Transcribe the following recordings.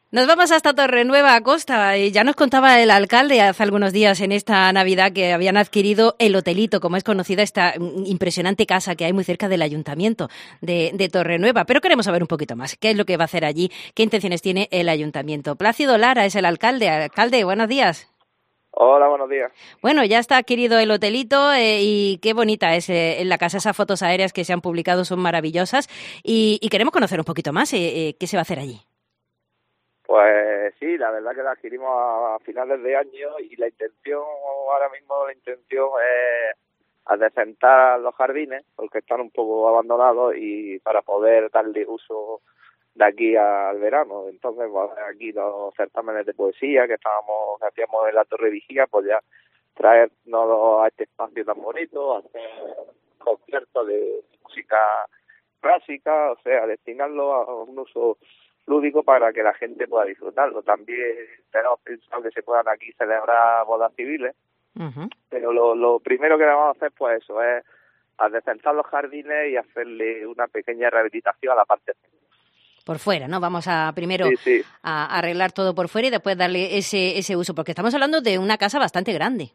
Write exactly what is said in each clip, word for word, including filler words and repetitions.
Nos vamos hasta Torrenueva, Costa. Y ya nos contaba el alcalde hace algunos días en esta Navidad que habían adquirido el Hotelito, como es conocida esta impresionante casa que hay muy cerca del ayuntamiento de, de Torrenueva. Pero queremos saber un poquito más. ¿Qué es lo que va a hacer allí? ¿Qué intenciones tiene el ayuntamiento? Plácido Lara es el alcalde. Alcalde, buenos días. Hola, buenos días. Bueno, ya está adquirido el hotelito eh, y qué bonita es eh, en la casa. Esas fotos aéreas que se han publicado son maravillosas y, y queremos conocer un poquito más eh, eh, qué se va a hacer allí. Pues sí, la verdad que la adquirimos a finales de año y la intención, ahora mismo la intención es adecentar los jardines porque están un poco abandonados y para poder darle uso de aquí al verano. Entonces, pues, aquí los certámenes de poesía que estábamos, que hacíamos en la Torre Vigía, pues ya traernos a este espacio tan bonito, hacer conciertos de música clásica, o sea, destinarlo a un uso lúdico para que la gente pueda disfrutarlo. También tenemos pensado que se puedan aquí celebrar bodas civiles, uh-huh. pero lo, lo primero que vamos a hacer, pues eso, es adecentar los jardines y hacerle una pequeña rehabilitación a la parte por fuera, ¿no? Vamos a primero sí, sí. a arreglar todo por fuera y después darle ese ese uso, porque estamos hablando de una casa bastante grande.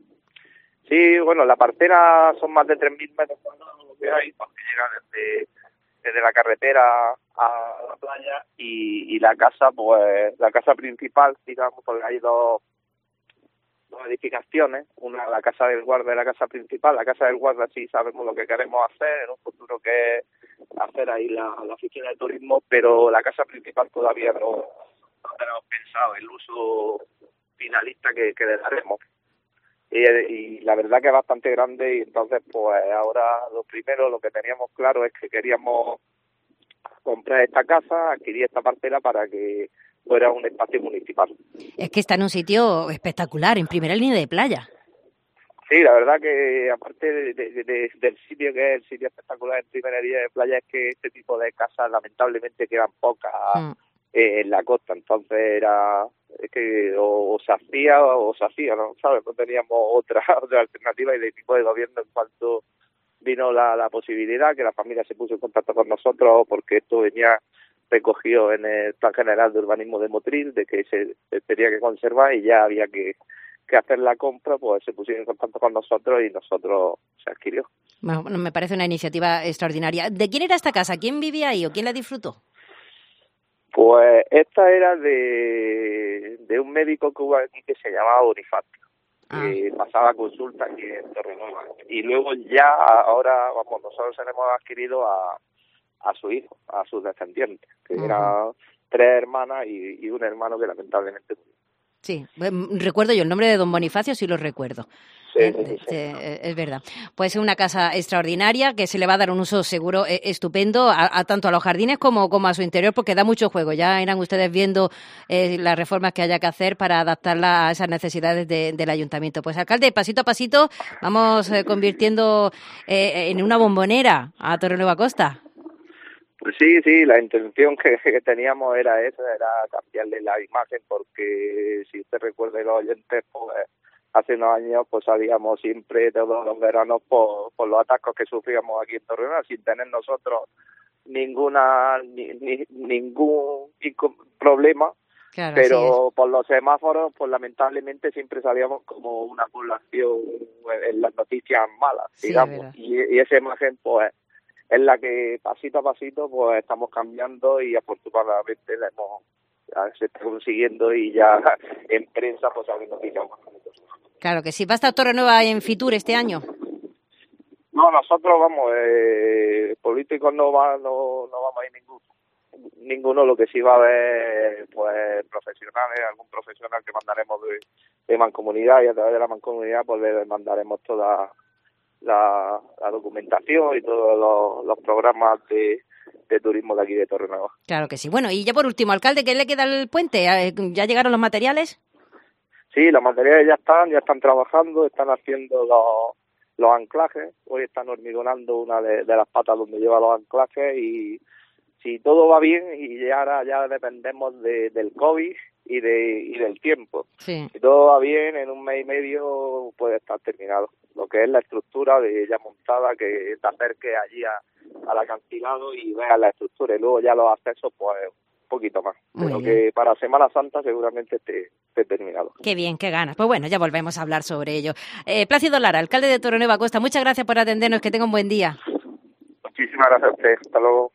Sí, bueno, la parcela son más de tres mil metros cuadrados lo que hay, porque llega desde, desde la carretera a la playa y, y la casa, pues, la casa principal, digamos, porque hay dos, dos edificaciones, una la casa del guarda y la casa principal. La casa del guarda sí sabemos lo que queremos hacer en un futuro, que es hacer ahí la, la oficina de turismo, pero la casa principal todavía no, no tenemos pensado el uso finalista que, que le daremos. Y, y la verdad que es bastante grande y entonces pues ahora lo primero, lo que teníamos claro es que queríamos comprar esta casa, adquirir esta parcela para que fuera un espacio municipal. Es que está en un sitio espectacular, en primera línea de playa. Sí, la verdad que aparte de, de, de, del sitio, que es el sitio espectacular en primera línea de playa, es que este tipo de casas lamentablemente quedan pocas mm. eh, en la costa. Entonces era es que o, o se hacía o se hacía, ¿no? ¿Sabes? No teníamos otra, otra alternativa, y del equipo de gobierno, en cuanto vino la, la posibilidad, que la familia se puso en contacto con nosotros, porque esto venía recogido en el Plan General de Urbanismo de Motril, de que se, se tenía que conservar y ya había que que hacer la compra, pues se pusieron en contacto con nosotros y nosotros se adquirió. Bueno, me parece una iniciativa extraordinaria. ¿De quién era esta casa? ¿Quién vivía ahí o quién la disfrutó? Pues esta era de, de un médico que hubo aquí que se llamaba Bonifacio, ah. que pasaba consulta aquí en Torrenueva. Y luego ya, ahora, vamos, nosotros hemos adquirido a, a su hijo, a sus descendientes, que uh-huh. eran tres hermanas y, y un hermano que lamentablemente murió. Sí, recuerdo yo el nombre de don Bonifacio, sí lo recuerdo. Sí, eh, sí, sí. eh, es verdad. Pues es una casa extraordinaria que se le va a dar un uso seguro eh, estupendo a, a tanto a los jardines como, como a su interior, porque da mucho juego. Ya irán ustedes viendo eh, las reformas que haya que hacer para adaptarla a esas necesidades de, del ayuntamiento. Pues alcalde, pasito a pasito vamos eh, convirtiendo eh, en una bombonera a Torrenueva Costa. Pues sí, sí, la intención que, que teníamos era esa, era cambiarle la imagen, porque si usted recuerda, los oyentes, pues hace unos años pues salíamos siempre todos los veranos por, por los atascos que sufríamos aquí en Torrenueva, sin tener nosotros ninguna ni, ni, ningún problema, claro, pero por los semáforos pues lamentablemente siempre salíamos como una población en las noticias malas, sí, digamos, y, y esa imagen pues es la que pasito a pasito pues estamos cambiando, y afortunadamente la hemos, ya se está consiguiendo, y ya en prensa pues salen noticias más bonitas. Claro que sí. ¿Va a estar Torrenueva en Fitur este año? No, nosotros vamos, eh, políticos no va, no, no vamos a ir ninguno. Ninguno, lo que sí va a haber, pues, profesionales, algún profesional que mandaremos de, de Mancomunidad, y a través de la Mancomunidad pues le mandaremos toda la, la documentación y todos los, los programas de, de turismo de aquí de Torrenueva. Claro que sí. Bueno, y ya por último, alcalde, ¿qué le queda al puente? ¿Ya llegaron los materiales? Sí, los materiales ya están, ya están trabajando, están haciendo los, los anclajes. Hoy están hormigonando una de, de las patas donde lleva los anclajes, y si todo va bien, y ahora ya dependemos de, del COVID y de y del tiempo. Sí. Si todo va bien, en un mes y medio puede estar terminado. Lo que es la estructura de ya montada, que te acerque allí a, al acantilado y veas la estructura, y luego ya los accesos pues un poquito más. Muy Pero bien. que para Semana Santa seguramente esté, esté terminado. Qué bien, qué ganas. Pues bueno, ya volvemos a hablar sobre ello. Eh, Plácido Lara, alcalde de Torrenueva Costa, muchas gracias por atendernos, que tenga un buen día. Muchísimas gracias a usted. Hasta luego.